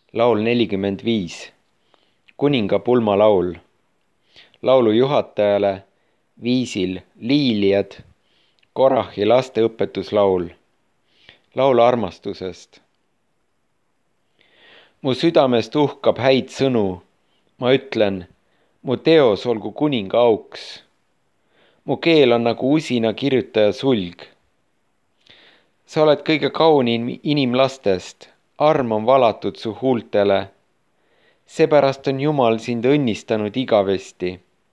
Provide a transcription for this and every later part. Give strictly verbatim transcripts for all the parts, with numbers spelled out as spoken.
Laul nelikümmend viis. Kuninga pulmalaul. Laulu juhatajale viisil Liiliad, Korahi lasteõpetuslaul. Laul armastusest. Mu südamest uhkab häid sõnu. Ma ütlen, mu teos olgu kuninga auks. Mu keel on nagu usina kirjutaja sulg. Sa oled kõige kaunim inimlastest. Arm on valatud su huultele. Seepärast on Jumal sind õnnistanud igavesti.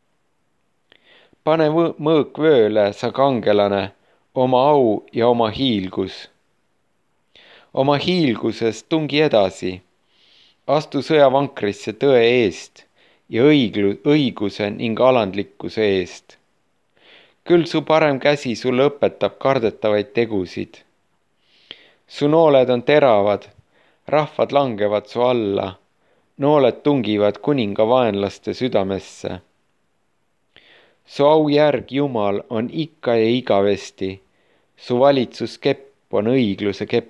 Pane mõõk vööle, sa kangelane, oma au ja oma hiilgus. Oma hiilgusest tungi edasi. Astu sõjavankrisse tõe eest ja õiglu, õiguse ning alandlikkuse eest. Küll su parem käsi sulle õpetab kardetavaid tegusid. Su nooled on teravad, rahvad langevad su alla, nooled tungivad kuninga vaenlaste südamesse. Su aujärg, Jumal, on ikka ja igavesti, su valitsuskepp on õigluse kepp.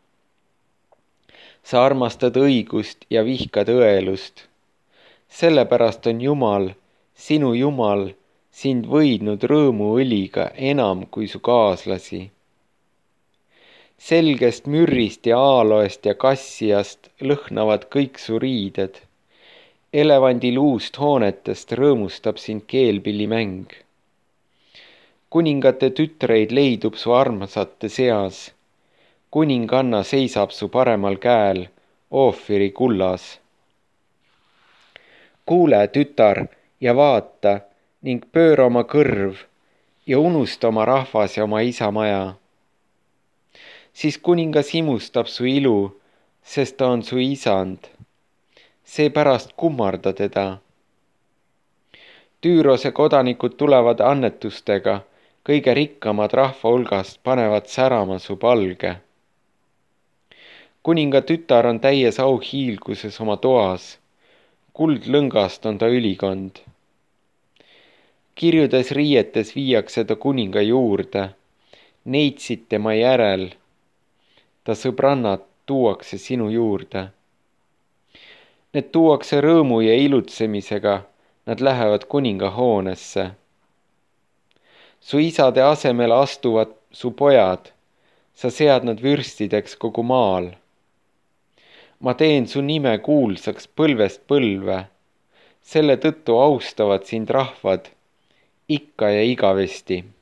Sa armastad õigust ja vihkad õelust. Sellepärast on Jumal, sinu Jumal, sind võidnud rõõmuõliga enam kui su kaaslasi. Selgest mürrist ja aaloest ja kassiast lõhnavad kõik su riided. Elevandi luust hoonetest rõõmustab sind keelpillimäng. Kuningate tütreid leidub su armsate seas. Kuninganna seisab su paremal käel, Oofiri kullas. Kuule, tütar, ja vaata ning pööra oma kõrv ja unusta oma rahvas ja oma isa maja. Siis kuningas imustab su ilu, sest ta on su isand. Seepärast kummarda teda. Tüürose kodanikud tulevad annetustega, kõige rikkamad rahva hulgast panevad särama su palge. Kuninga tütar on täies auhiilguses oma toas, kuldlõngast on ta ülikond. Kirjudes riietes viiakse ta kuninga juurde, neitsid tema järel. Ta sõbrannad tuuakse sinu juurde. Need tuuakse rõõmu ja ilutsemisega, nad lähevad kuninga hoonesse. Su isade asemele astuvad su pojad, sa sead nad vürstideks kogu maal. Ma teen su nime kuulsaks põlvest põlve, selle tõttu austavad sind rahvad, ikka ja igavesti.